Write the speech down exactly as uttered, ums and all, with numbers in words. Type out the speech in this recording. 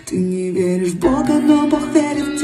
Ты не веришь в Бога, но Бог верит в